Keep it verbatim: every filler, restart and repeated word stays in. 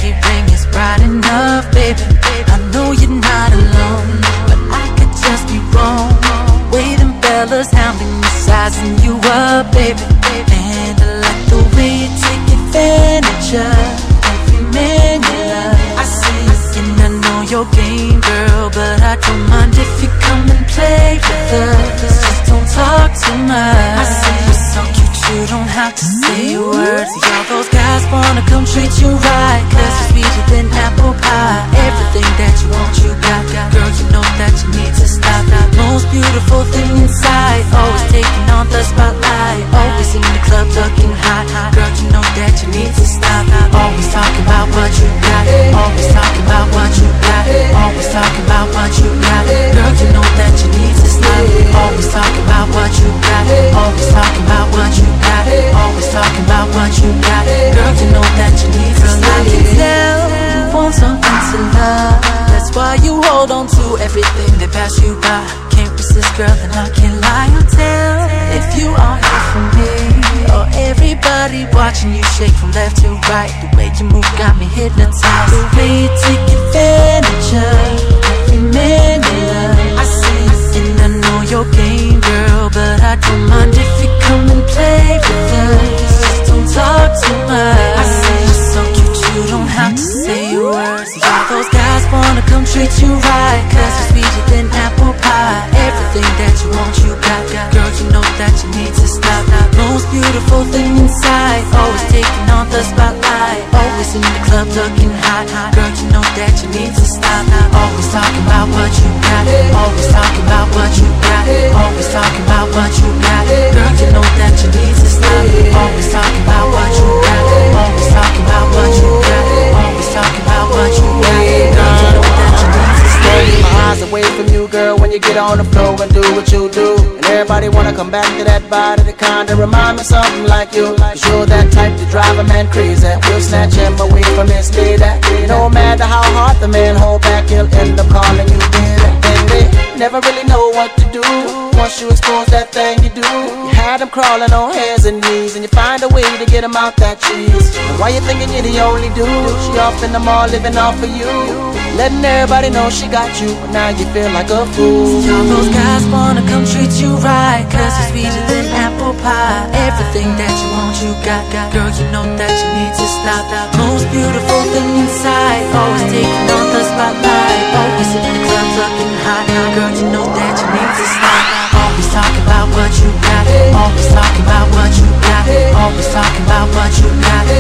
pinky ring is bright enough, baby. I know you're not alone, but I could just be wrong. Way them fellas hounding you, sizing you up, baby. And I like the way you take advantage of every man you love. I see, and I know your game, girl, but I don't mind if you come and play with us. Just don't talk too much. I see you're so cute, you don't have to say a word. See, all those guys wanna come treat you right, cause you're sweeter than apple pie. Everything that you want, you got. Girl, you know that you need to stop. Most beautiful thing inside, always taking on the spotlight. Always in the club looking hot. Girl, you know that you need to stop. Always talking about what you got. Always talking about what you got. Always talking about what you got. Girl, you know that you need to stop. Always talking about what you got. Always talking about what you got. Always talking about what you got. Girl, you know that you need to stop. I can tell you want something to love. That's why you hold on to everything that pass you by. Can't resist, girl, and I can't lie. I'll tell if you are here for me, or everybody watching you shake from left to right. The way you move got me hypnotized. The way you take advantage of every man you love. I see, and I know your game, girl, but I don't mind if you come and play with us. Just don't talk too much. I see you're so cute, you don't have to say a word. See, all those guys wanna come treat you right, cause you're sweeter than apple pie. Everything that you want, you got. Girl, you know that you need to stop. Most beautiful thing inside, always taking on the spotlight. Always in the club looking hot. Girl, you know that you need to stop. Always talking about what you got. Always talking about what you got. Always talking about what you got. Girl, you know that you need to stop. Always talking about what you got. Always talking about what you got. Always talking about what you got. Girl, you know that you need to stop. Take my eyes away from you, girl, when you get on the floor and do what you do. And everybody wanna come back to that body that kinda remind me something like you. Cause you're that type to drive a man crazy. We'll snatch him away from his lady. No matter how hard the man hold back, he'll end up calling you baby. And they never really know what to do once you expose that thing you do. You had him crawling on hands and knees, and you find a way to get him out that cheese. And why you thinking you're the only dude? She off in the mall living off of you, letting everybody know she got you. Now you feel like a fool. See, all those guys wanna come treat you right, cause you're sweeter than apple pie. Everything that you want, you got. Girl, you know that you need to stop. Most beautiful thing inside, always taking on the spotlight. Always in the club looking hot. Girl, you know that you need to stop. Always talking about what you got. Always talking about what you got. Always talking about what you got.